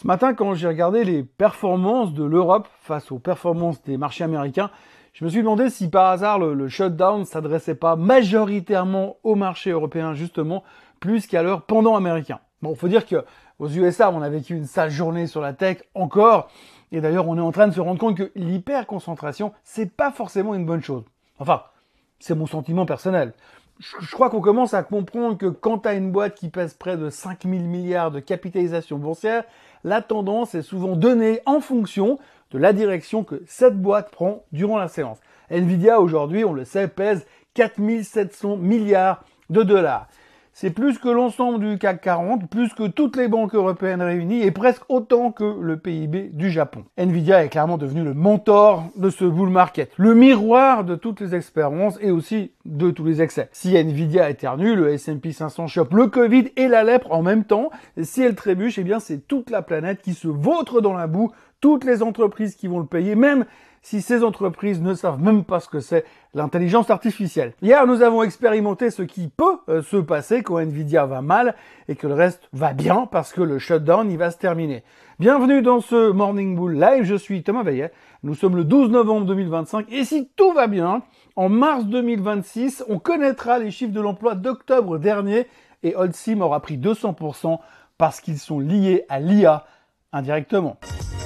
Ce matin, quand j'ai regardé les performances de l'Europe face aux performances des marchés américains, je me suis demandé si par hasard le shutdown ne s'adressait pas majoritairement au marché européen justement, plus qu'à leur pendant américain. Bon, faut dire qu'aux USA, on a vécu une sale journée sur la tech encore, et d'ailleurs on est en train de se rendre compte que l'hyperconcentration, c'est pas forcément une bonne chose. Enfin, c'est mon sentiment personnel. Je crois qu'on commence à comprendre que quand tu as une boîte qui pèse près de 5000 milliards de capitalisation boursière, la tendance est souvent donnée en fonction de la direction que cette boîte prend durant la séance. Nvidia, aujourd'hui, on le sait, pèse 4700 milliards de dollars. C'est plus que l'ensemble du CAC 40, plus que toutes les banques européennes réunies et presque autant que le PIB du Japon. Nvidia est clairement devenu le mentor de ce bull market, le miroir de toutes les expériences et aussi de tous les excès. Si Nvidia éternue, le S&P 500 chope le Covid et la lèpre en même temps. Et si elle trébuche, eh bien c'est toute la planète qui se vautre dans la boue, toutes les entreprises qui vont le payer, même si ces entreprises ne savent même pas ce que c'est l'intelligence artificielle. Hier, nous avons expérimenté ce qui peut se passer quand Nvidia va mal et que le reste va bien parce que le shutdown, il va se terminer. Bienvenue dans ce Morning Bull Live, je suis Thomas Veillet. Nous sommes le 12 novembre 2025 et si tout va bien, en mars 2026, on connaîtra les chiffres de l'emploi d'octobre dernier et Holcim aura pris 200% parce qu'ils sont liés à l'IA indirectement.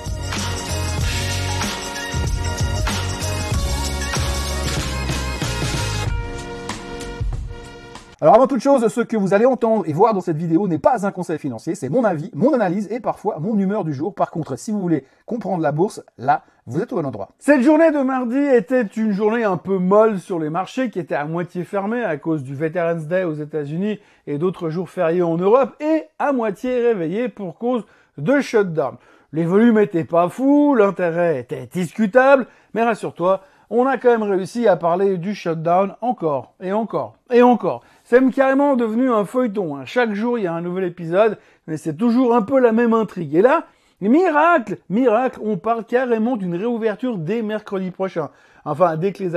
Alors avant toute chose, ce que vous allez entendre et voir dans cette vidéo n'est pas un conseil financier, c'est mon avis, mon analyse et parfois mon humeur du jour. Par contre, si vous voulez comprendre la bourse, là, vous êtes au bon endroit. Cette journée de mardi était une journée un peu molle sur les marchés qui étaient à moitié fermés à cause du Veterans Day aux États-Unis et d'autres jours fériés en Europe et à moitié réveillés pour cause de shutdown. Les volumes étaient pas fous, l'intérêt était discutable, mais rassure-toi, on a quand même réussi à parler du shutdown encore et encore et encore. C'est même carrément devenu un feuilleton. Chaque jour, il y a un nouvel épisode, mais c'est toujours un peu la même intrigue. Et là, miracle, on parle carrément d'une réouverture dès mercredi prochain. Enfin, dès que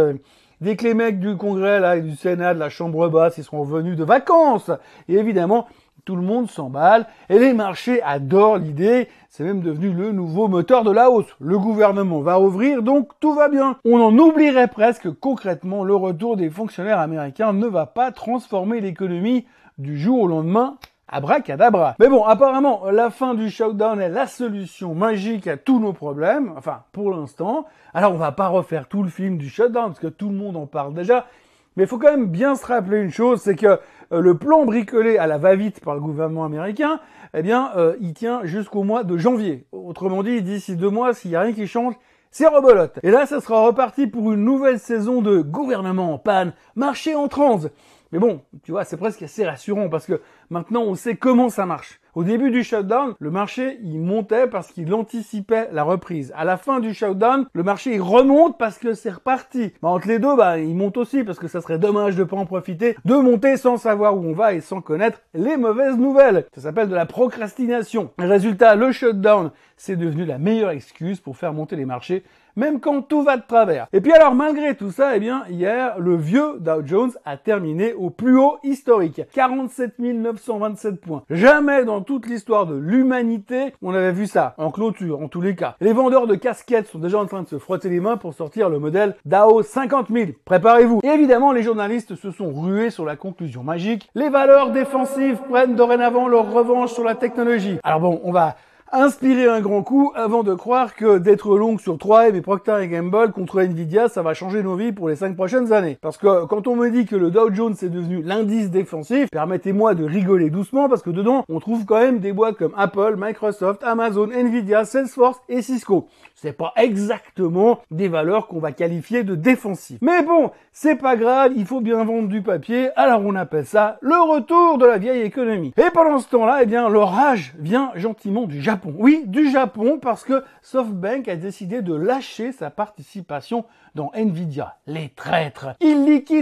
les mecs du Congrès là, et du Sénat, de la Chambre basse, ils seront revenus de vacances. Et évidemment, tout le monde s'emballe et les marchés adorent l'idée. C'est même devenu le nouveau moteur de la hausse. Le gouvernement va rouvrir, donc tout va bien. On en oublierait presque concrètement le retour des fonctionnaires américains ne va pas transformer l'économie du jour au lendemain. Abracadabra. Mais bon, apparemment, la fin du shutdown est la solution magique à tous nos problèmes. Enfin, pour l'instant. Alors, on va pas refaire tout le film du shutdown parce que tout le monde en parle déjà. Mais il faut quand même bien se rappeler une chose, c'est que le plan bricolé à la va-vite par le gouvernement américain, eh bien, il tient jusqu'au mois de janvier. Autrement dit, d'ici 2 mois, s'il n'y a rien qui change, c'est rebelote. Et là, ça sera reparti pour une nouvelle saison de gouvernement en panne, marché en transe. Mais bon, tu vois, c'est presque assez rassurant parce que maintenant, on sait comment ça marche. Au début du shutdown, le marché, il montait parce qu'il anticipait la reprise. À la fin du shutdown, le marché, il remonte parce que c'est reparti. Mais entre les deux, il monte aussi parce que ça serait dommage de pas en profiter, de monter sans savoir où on va et sans connaître les mauvaises nouvelles. Ça s'appelle de la procrastination. Résultat, le shutdown, c'est devenu la meilleure excuse pour faire monter les marchés, même quand tout va de travers. Et puis alors, malgré tout ça, eh bien, hier, le vieux Dow Jones a terminé au plus haut historique. 47 927 points. Jamais dans toute l'histoire de l'humanité, on avait vu ça. En clôture, en tous les cas. Les vendeurs de casquettes sont déjà en train de se frotter les mains pour sortir le modèle Dow 50 000. Préparez-vous. Et évidemment, les journalistes se sont rués sur la conclusion magique. Les valeurs défensives prennent dorénavant leur revanche sur la technologie. Alors bon, on va inspirer un grand coup avant de croire que d'être long sur 3M et Procter & Gamble contre Nvidia, ça va changer nos vies pour les 5 prochaines années. Parce que quand on me dit que le Dow Jones est devenu l'indice défensif, permettez-moi de rigoler doucement parce que dedans, on trouve quand même des boîtes comme Apple, Microsoft, Amazon, Nvidia, Salesforce et Cisco. C'est pas exactement des valeurs qu'on va qualifier de défensives. Mais bon, c'est pas grave, il faut bien vendre du papier, alors on appelle ça le retour de la vieille économie. Et pendant ce temps-là, eh bien, l'orage vient gentiment du Japon. Oui, du Japon, parce que SoftBank a décidé de lâcher sa participation dans Nvidia. Les traîtres. Ils liquident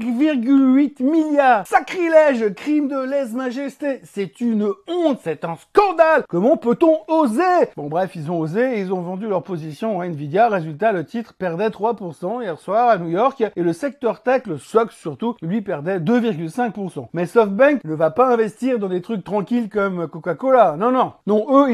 5,8 milliards. Sacrilège, crime de lèse-majesté. C'est une honte, c'est un scandale. Comment peut-on oser? Bon bref, ils ont osé et ils ont vendu leur position à Nvidia. Résultat, le titre perdait 3% hier soir à New York et le secteur tech, le SOX surtout, lui perdait 2,5%. Mais SoftBank ne va pas investir dans des trucs tranquilles comme Coca-Cola. Non, eux, ils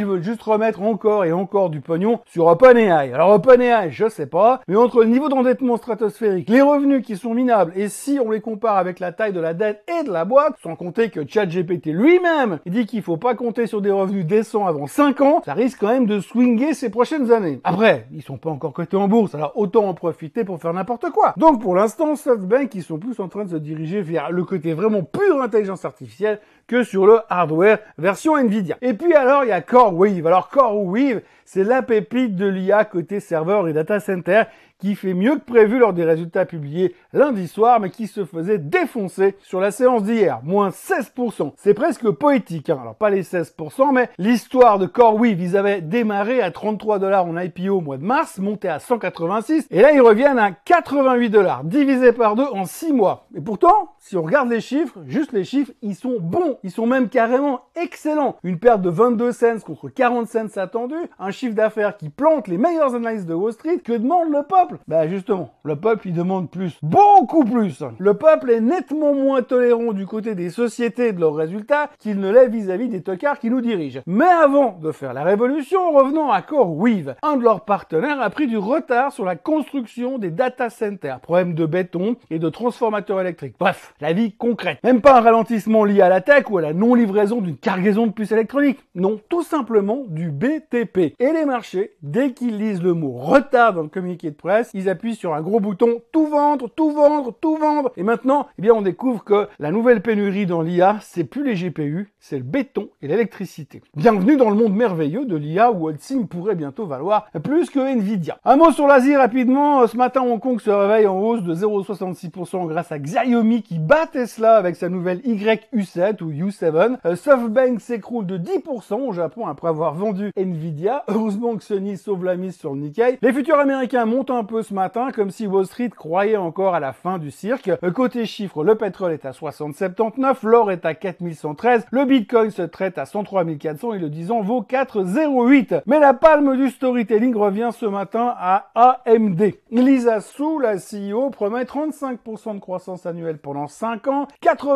ils veulent juste remettre encore et encore du pognon sur OpenAI. Alors OpenAI, je sais pas, mais entre le niveau d'endettement stratosphérique, les revenus qui sont minables, et si on les compare avec la taille de la dette et de la boîte, sans compter que ChatGPT lui-même dit qu'il faut pas compter sur des revenus décents avant 5 ans, ça risque quand même de swinger ces prochaines années. Après, ils sont pas encore cotés en bourse, alors autant en profiter pour faire n'importe quoi. Donc pour l'instant, SoftBank, ils sont plus en train de se diriger vers le côté vraiment pure intelligence artificielle que sur le hardware version Nvidia. Et puis alors, il y a CoreWeave. Alors CoreWeave, c'est la pépite de l'IA côté serveur et data center qui fait mieux que prévu lors des résultats publiés lundi soir, mais qui se faisait défoncer sur la séance d'hier, moins 16%. C'est presque poétique, hein. Alors pas les 16%, mais l'histoire de CoreWeave, ils avaient démarré à 33 $ en IPO au mois de mars, monté à 186, et là ils reviennent à 88 $, divisé par 2 en 6 mois. Et pourtant, si on regarde les chiffres, juste les chiffres, ils sont bons, ils sont même carrément excellents. Une perte de 22 cents contre 40 cents attendus, un chiffre d'affaires qui plante les meilleurs analystes de Wall Street. Que demande le peuple? Ben justement, le peuple il demande plus, beaucoup plus. Le peuple est nettement moins tolérant du côté des sociétés et de leurs résultats qu'il ne l'est vis-à-vis des tocards qui nous dirigent. Mais avant de faire la révolution, revenons à CoreWeave. Un de leurs partenaires a pris du retard sur la construction des data centers, problème de béton et de transformateurs électriques. Bref, la vie concrète. Même pas un ralentissement lié à la tech ou à la non-livraison d'une cargaison de puces électroniques. Non, tout simplement du BTP. Et les marchés, dès qu'ils lisent le mot retard dans le communiqué de presse, ils appuient sur un gros bouton tout vendre, tout vendre, tout vendre. Et maintenant, eh bien, on découvre que la nouvelle pénurie dans l'IA, c'est plus les GPU, c'est le béton et l'électricité. Bienvenue dans le monde merveilleux de l'IA où Holcim pourrait bientôt valoir plus que Nvidia. Un mot sur l'Asie rapidement. Ce matin, Hong Kong se réveille en hausse de 0,66% grâce à Xiaomi qui bat Tesla avec sa nouvelle YU7 ou U7. SoftBank s'écroule de 10% au Japon après avoir vendu Nvidia. Heureusement que Sony sauve la mise sur le Nikkei. Les futurs américains montent un peu ce matin, comme si Wall Street croyait encore à la fin du cirque. Côté chiffres, le pétrole est à 60,79, l'or est à 4113, le Bitcoin se traite à 103 400 et le 10 ans vaut 4,08. Mais la palme du storytelling revient ce matin à AMD. Lisa Su, la CEO, promet 35% de croissance annuelle pendant 5 ans,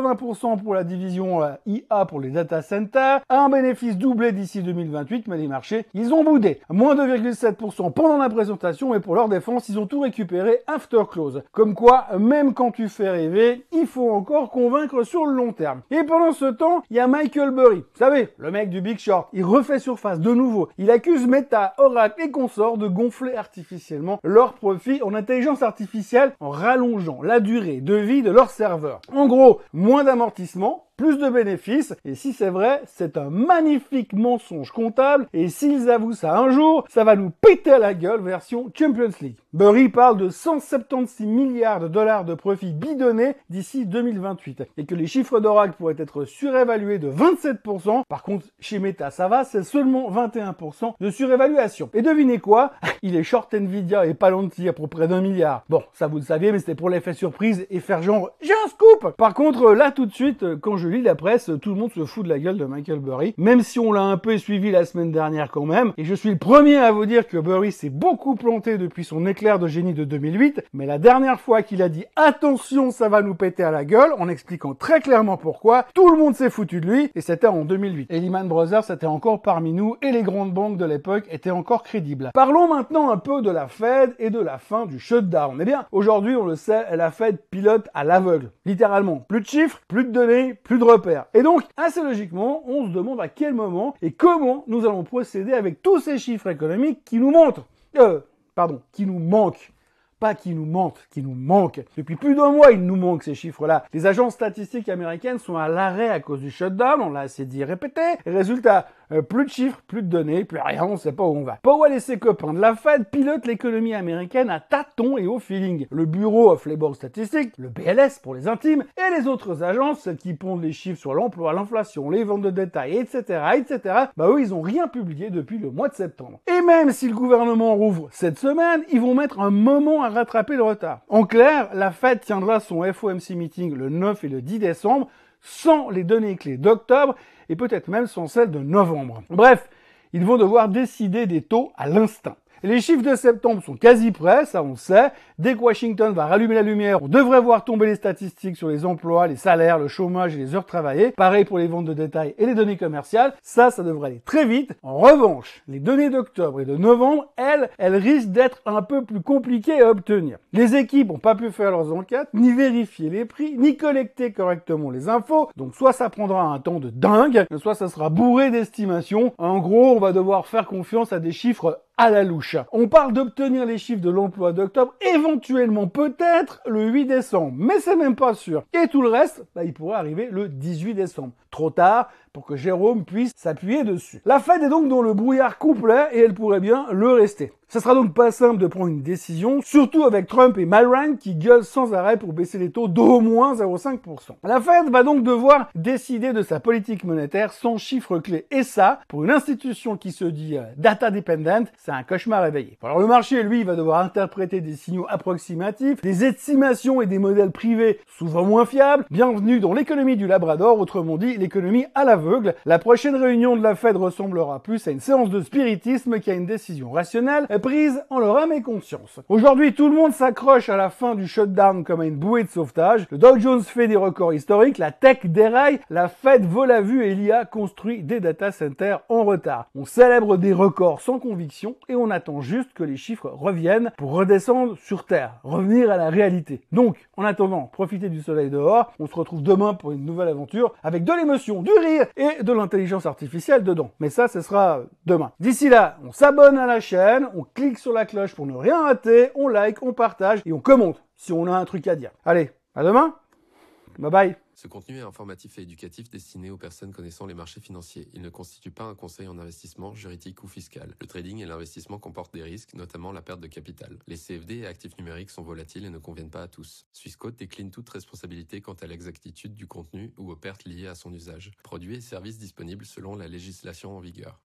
80% pour la division IA pour les data centers, un bénéfice doublé d'ici 2028, mais les marchés, ils ont boudé. Moins 2,7% pendant la présentation, et pour leur défense, ils ont tout récupéré after close. Comme quoi, même quand tu fais rêver, il faut encore convaincre sur le long terme. Et pendant ce temps, il y a Michael Burry. Vous savez, le mec du Big Short. Il refait surface de nouveau. Il accuse Meta, Oracle et consorts de gonfler artificiellement leurs profits en intelligence artificielle en rallongeant la durée de vie de leurs serveurs. En gros, moins d'amortissement, plus de bénéfices, et si c'est vrai, c'est un magnifique mensonge comptable, et s'ils avouent ça un jour, ça va nous péter à la gueule version Champions League. Burry parle de 176 milliards de dollars de profits bidonnés d'ici 2028, et que les chiffres d'Oracle pourraient être surévalués de 27%, par contre, chez Meta, ça va, c'est seulement 21% de surévaluation. Et devinez quoi? Il est short Nvidia et Palantir pour près d'1 milliard. Bon, ça vous le saviez, mais c'était pour l'effet surprise et faire genre, j'ai un scoop! Par contre, là, tout de suite, quand je lis la presse, tout le monde se fout de la gueule de Michael Burry, même si on l'a un peu suivi la semaine dernière quand même, et je suis le premier à vous dire que Burry s'est beaucoup planté depuis son éclair de génie de 2008, mais la dernière fois qu'il a dit « Attention, ça va nous péter à la gueule », en expliquant très clairement pourquoi, tout le monde s'est foutu de lui, et c'était en 2008. Et Lehman Brothers était encore parmi nous, et les grandes banques de l'époque étaient encore crédibles. Parlons maintenant un peu de la Fed et de la fin du shutdown. Eh bien, aujourd'hui, on le sait, la Fed pilote à l'aveugle. Littéralement, plus de chiffres, plus de données, plus de repères. Et donc, assez logiquement, on se demande à quel moment et comment nous allons procéder avec tous ces chiffres économiques qui nous montrent, qui nous manquent. Pas qui nous mentent, qui nous manquent. Depuis plus d'1 mois, il nous manque ces chiffres-là. Les agences statistiques américaines sont à l'arrêt à cause du shutdown, on l'a assez dit et répété. Résultat, plus de chiffres, plus de données, plus rien, on sait pas où on va. Powell et ses copains de la Fed pilotent l'économie américaine à tâtons et au feeling. Le Bureau of Labor Statistics, le BLS pour les intimes, et les autres agences, celles qui pondent les chiffres sur l'emploi, l'inflation, les ventes de détail, etc., eux, ils ont rien publié depuis le mois de septembre. Et même si le gouvernement rouvre cette semaine, ils vont mettre un moment à rattraper le retard. En clair, la Fed tiendra son FOMC meeting le 9 et le 10 décembre sans les données clés d'octobre et peut-être même sans celles de novembre. Bref, ils vont devoir décider des taux à l'instinct. Et les chiffres de septembre sont quasi prêts, ça on sait. Dès que Washington va rallumer la lumière, on devrait voir tomber les statistiques sur les emplois, les salaires, le chômage et les heures travaillées. Pareil pour les ventes de détail et les données commerciales. Ça devrait aller très vite. En revanche, les données d'octobre et de novembre, elles risquent d'être un peu plus compliquées à obtenir. Les équipes n'ont pas pu faire leurs enquêtes, ni vérifier les prix, ni collecter correctement les infos. Donc soit ça prendra un temps de dingue, soit ça sera bourré d'estimations. En gros, on va devoir faire confiance à des chiffres à la louche. On parle d'obtenir les chiffres de l'emploi d'octobre, éventuellement peut-être le 8 décembre, mais c'est même pas sûr. Et tout le reste, il pourrait arriver le 18 décembre. Trop tard pour que Jérôme puisse s'appuyer dessus. La Fed est donc dans le brouillard complet et elle pourrait bien le rester. Ça sera donc pas simple de prendre une décision, surtout avec Trump et Mulroney qui gueulent sans arrêt pour baisser les taux d'au moins 0,5%. La Fed va donc devoir décider de sa politique monétaire sans chiffre clé. Et ça, pour une institution qui se dit data dependent, c'est un cauchemar réveillé. Alors le marché, lui, va devoir interpréter des signaux approximatifs, des estimations et des modèles privés souvent moins fiables. Bienvenue dans l'économie du Labrador, autrement dit l'économie à l'aveugle. La prochaine réunion de la Fed ressemblera plus à une séance de spiritisme qu'à une décision rationnelle prise en leur âme et conscience. Aujourd'hui, tout le monde s'accroche à la fin du shutdown comme à une bouée de sauvetage. Le Dow Jones fait des records historiques, la tech déraille, la Fed vole à vue et l'IA construit des data centers en retard. On célèbre des records sans conviction et on attend juste que les chiffres reviennent pour redescendre sur Terre, revenir à la réalité. Donc, en attendant, profitez du soleil dehors. On se retrouve demain pour une nouvelle aventure avec de l'émotion, du rire et de l'intelligence artificielle dedans. Mais ça, ce sera demain. D'ici là, on s'abonne à la chaîne, on clique sur la cloche pour ne rien rater, on like, on partage et on commente si on a un truc à dire. Allez, à demain. Bye bye. Ce contenu est informatif et éducatif destiné aux personnes connaissant les marchés financiers. Il ne constitue pas un conseil en investissement, juridique ou fiscal. Le trading et l'investissement comportent des risques, notamment la perte de capital. Les CFD et actifs numériques sont volatiles et ne conviennent pas à tous. Swissquote décline toute responsabilité quant à l'exactitude du contenu ou aux pertes liées à son usage. Produits et services disponibles selon la législation en vigueur.